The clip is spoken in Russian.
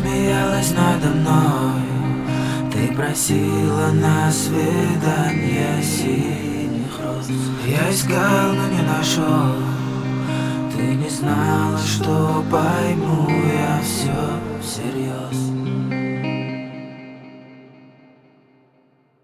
смеялась надо мной. Ты просила на свидание синих роз. Я искал, но не нашел. Ты не знала, что пойму я все всерьез.